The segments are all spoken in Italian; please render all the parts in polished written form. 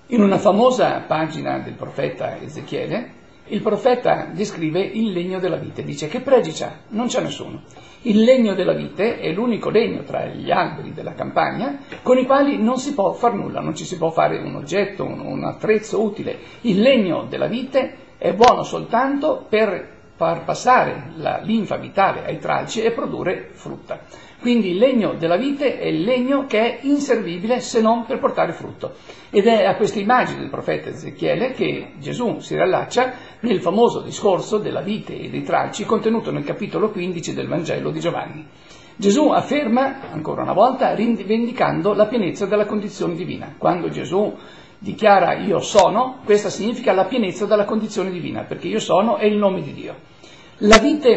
In una famosa pagina del profeta Ezechiele, il profeta descrive il legno della vite, dice: che pregi c'ha? Non c'è nessuno. Il legno della vite è l'unico legno tra gli alberi della campagna con i quali non si può far nulla, non ci si può fare un oggetto, un attrezzo utile. Il legno della vite è buono soltanto per far passare la linfa vitale ai tralci e produrre frutta. Quindi il legno della vite è il legno che è inservibile se non per portare frutto. Ed è a questa immagine del profeta Ezechiele che Gesù si riallaccia nel famoso discorso della vite e dei tralci contenuto nel capitolo 15 del Vangelo di Giovanni. Gesù afferma, ancora una volta, rivendicando la pienezza della condizione divina. Quando Gesù dichiara io sono, questa significa la pienezza della condizione divina, perché io sono è il nome di Dio. La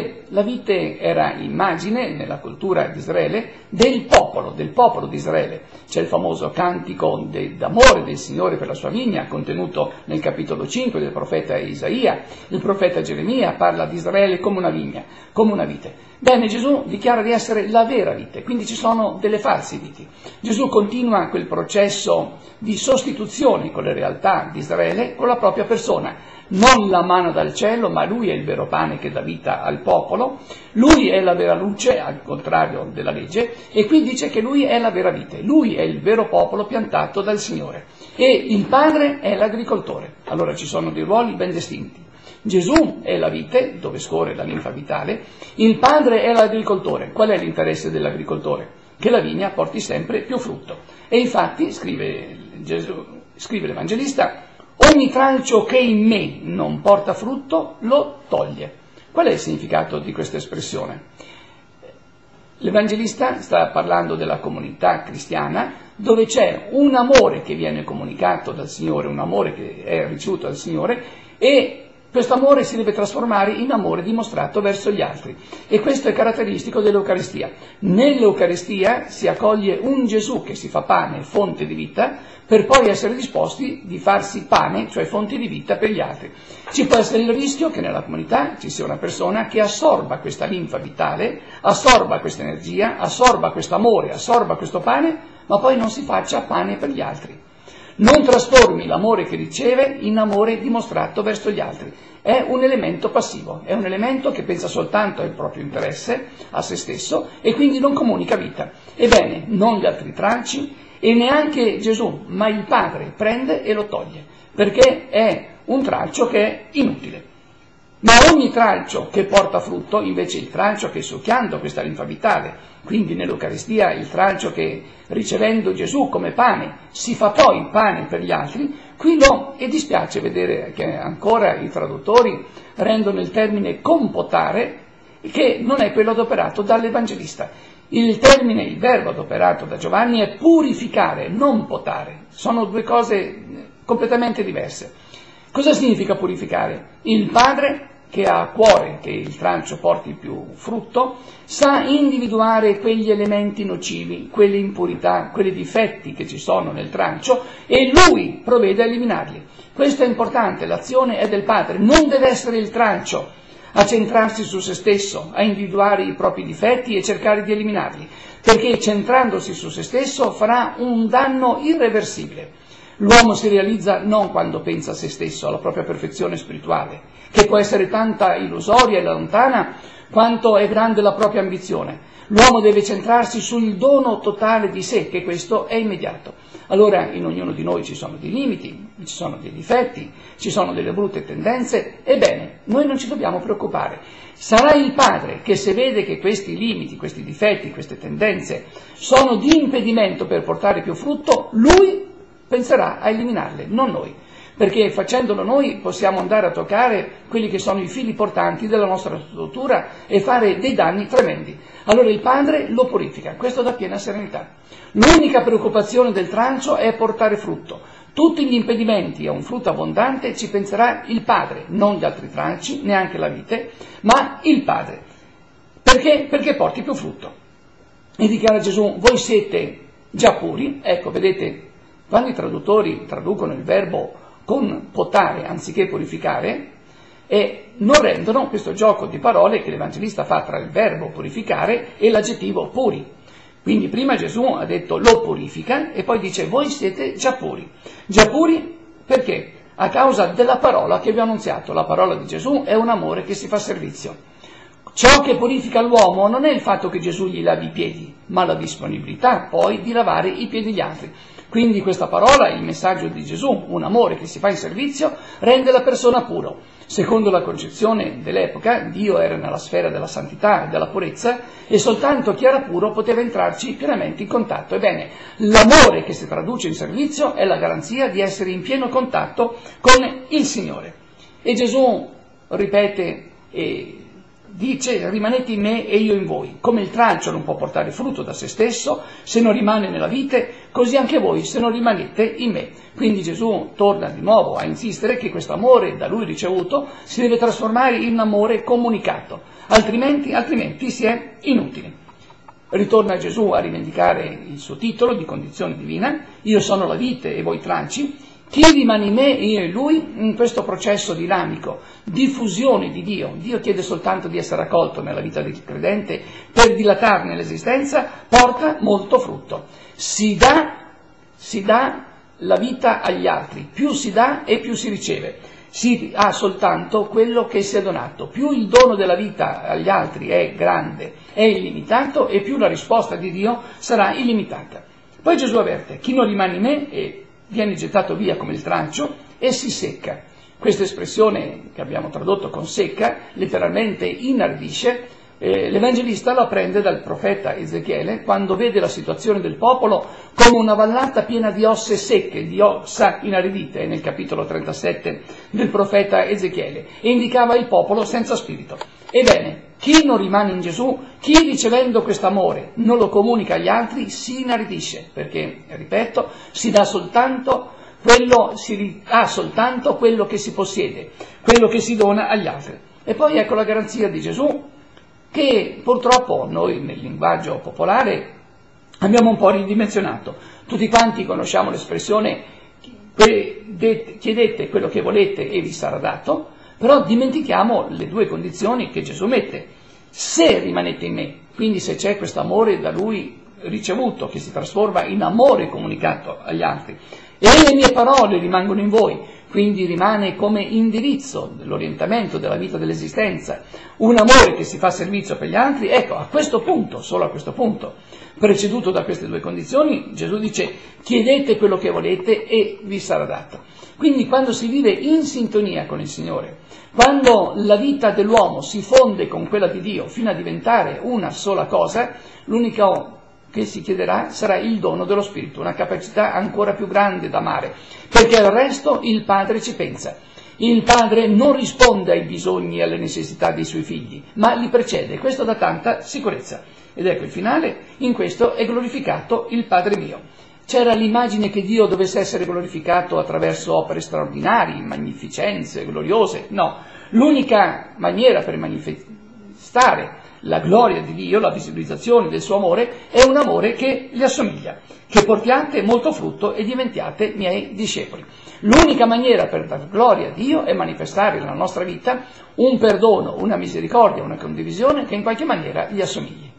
vite era immagine, nella cultura di Israele, del popolo di Israele. C'è il famoso cantico d'amore del Signore per la sua vigna, contenuto nel capitolo 5 del profeta Isaia. Il profeta Geremia parla di Israele come una vigna, come una vite. Bene, Gesù dichiara di essere la vera vite, quindi ci sono delle false viti. Gesù continua quel processo di sostituzione con le realtà di Israele con la propria persona. Non la manna dal cielo, ma lui è il vero pane che dà vita al popolo, lui è la vera luce, al contrario della legge, e qui dice che lui è la vera vite, lui è il vero popolo piantato dal Signore, e il Padre è l'agricoltore. Allora ci sono dei ruoli ben distinti. Gesù è la vite, dove scorre la linfa vitale, il Padre è l'agricoltore. Qual è l'interesse dell'agricoltore? Che la vigna porti sempre più frutto. E infatti, scrive l'Evangelista, ogni tralcio che in me non porta frutto lo toglie. Qual è il significato di questa espressione? L'Evangelista sta parlando della comunità cristiana dove c'è un amore che viene comunicato dal Signore, un amore che è ricevuto dal Signore, e questo amore si deve trasformare in amore dimostrato verso gli altri, e questo è caratteristico dell'Eucaristia. Nell'Eucaristia si accoglie un Gesù che si fa pane, fonte di vita, per poi essere disposti di farsi pane, cioè fonte di vita per gli altri. Ci può essere il rischio che nella comunità ci sia una persona che assorba questa linfa vitale, assorba questa energia, assorba questo amore, assorba questo pane, ma poi non si faccia pane per gli altri. Non trasformi l'amore che riceve in amore dimostrato verso gli altri. È un elemento passivo, è un elemento che pensa soltanto al proprio interesse, a se stesso, e quindi non comunica vita. Ebbene, non gli altri tralci e neanche Gesù, ma il Padre prende e lo toglie, perché è un tralcio che è inutile. Ma ogni tralcio che porta frutto, invece il tralcio che succhiando questa linfa vitale, quindi nell'Eucaristia il tralcio che ricevendo Gesù come pane si fa poi pane per gli altri, qui no, e dispiace vedere che ancora i traduttori rendono il termine compotare, che non è quello adoperato dall'Evangelista. Il verbo adoperato da Giovanni è purificare, non potare. Sono due cose completamente diverse. Cosa significa purificare? Il Padre, che ha a cuore che il tralcio porti più frutto, sa individuare quegli elementi nocivi, quelle impurità, quei difetti che ci sono nel tralcio, e lui provvede a eliminarli. Questo è importante, l'azione è del Padre, non deve essere il tralcio a centrarsi su se stesso, a individuare i propri difetti e cercare di eliminarli, perché centrandosi su se stesso farà un danno irreversibile. L'uomo si realizza non quando pensa a se stesso, alla propria perfezione spirituale, che può essere tanta illusoria e lontana quanto è grande la propria ambizione. L'uomo deve centrarsi sul dono totale di sé, che questo è immediato. Allora in ognuno di noi ci sono dei limiti, ci sono dei difetti, ci sono delle brutte tendenze, ebbene, noi non ci dobbiamo preoccupare. Sarà il Padre che, se vede che questi limiti, questi difetti, queste tendenze sono di impedimento per portare più frutto, lui penserà a eliminarle, non noi, perché facendolo noi possiamo andare a toccare quelli che sono i fili portanti della nostra struttura e fare dei danni tremendi. Allora il Padre lo purifica, questo dà piena serenità. L'unica preoccupazione del tralcio è portare frutto. Tutti gli impedimenti a un frutto abbondante ci penserà il Padre, non gli altri tralci, neanche la vite, ma il Padre. Perché? Perché porti più frutto. E dichiara Gesù, voi siete già puri, ecco, vedete, quando i traduttori traducono il verbo con potare anziché purificare, e non rendono questo gioco di parole che l'Evangelista fa tra il verbo purificare e l'aggettivo puri. Quindi prima Gesù ha detto lo purifica e poi dice voi siete già puri. Già puri Perché? A causa della parola che vi ho annunziato. La parola di Gesù è un amore che si fa servizio. Ciò che purifica l'uomo non è il fatto che Gesù gli lavi i piedi, ma la disponibilità poi di lavare i piedi degli altri. Quindi questa parola, il messaggio di Gesù, un amore che si fa in servizio, rende la persona puro. Secondo la concezione dell'epoca, Dio era nella sfera della santità e della purezza e soltanto chi era puro poteva entrarci pienamente in contatto. Ebbene, l'amore che si traduce in servizio è la garanzia di essere in pieno contatto con il Signore. E Gesù ripete e dice: rimanete in me e io in voi. Come il tralcio non può portare frutto da se stesso se non rimane nella vite, così anche voi se non rimanete in me. Quindi Gesù torna di nuovo a insistere che questo amore da lui ricevuto si deve trasformare in un amore comunicato, altrimenti si è inutili. Ritorna Gesù a rivendicare il suo titolo di condizione divina: io sono la vite e voi tranci. Chi rimane in me e io in lui, in questo processo dinamico, diffusione di Dio, Dio chiede soltanto di essere accolto nella vita del credente per dilatarne l'esistenza, porta molto frutto. Si dà la vita agli altri, più si dà e più si riceve. Si ha soltanto quello che si è donato. Più il dono della vita agli altri è grande, è illimitato, e più la risposta di Dio sarà illimitata. Poi Gesù avverte: chi non rimane in me e viene gettato via come il trancio e si secca. Questa espressione che abbiamo tradotto con secca, letteralmente inaridisce. L'Evangelista la prende dal profeta Ezechiele, quando vede la situazione del popolo come una vallata piena di ossa secche, di ossa inaridite, nel capitolo 37 del profeta Ezechiele, e indicava il popolo senza spirito. Ebbene, chi non rimane in Gesù, chi ricevendo questo amore non lo comunica agli altri, si inaridisce, perché, ripeto, si ha soltanto quello che si possiede, quello che si dona agli altri. E poi ecco la garanzia di Gesù, che purtroppo noi nel linguaggio popolare abbiamo un po' ridimensionato. Tutti quanti conosciamo l'espressione chiedete quello che volete e vi sarà dato, però dimentichiamo le due condizioni che Gesù mette. Se rimanete in me, quindi se c'è questo amore da lui ricevuto che si trasforma in amore comunicato agli altri, e le mie parole rimangono in voi, quindi rimane come indirizzo dell'orientamento della vita dell'esistenza un amore che si fa servizio per gli altri, ecco, a questo punto, solo a questo punto, preceduto da queste due condizioni, Gesù dice: chiedete quello che volete e vi sarà dato. Quindi quando si vive in sintonia con il Signore, quando la vita dell'uomo si fonde con quella di Dio fino a diventare una sola cosa, l'unico che si chiederà sarà il dono dello Spirito, una capacità ancora più grande d'amare, perché al resto il Padre ci pensa. Il Padre non risponde ai bisogni e alle necessità dei suoi figli, ma li precede. Questo dà tanta sicurezza. Ed ecco il finale: in questo è glorificato il Padre mio. C'era l'immagine che Dio dovesse essere glorificato attraverso opere straordinarie, magnificenze, gloriose. No, l'unica maniera per manifestare la gloria di Dio, la visibilizzazione del suo amore, è un amore che gli assomiglia, che portiate molto frutto e diventiate miei discepoli. L'unica maniera per dar gloria a Dio è manifestare nella nostra vita un perdono, una misericordia, una condivisione che in qualche maniera gli assomigli.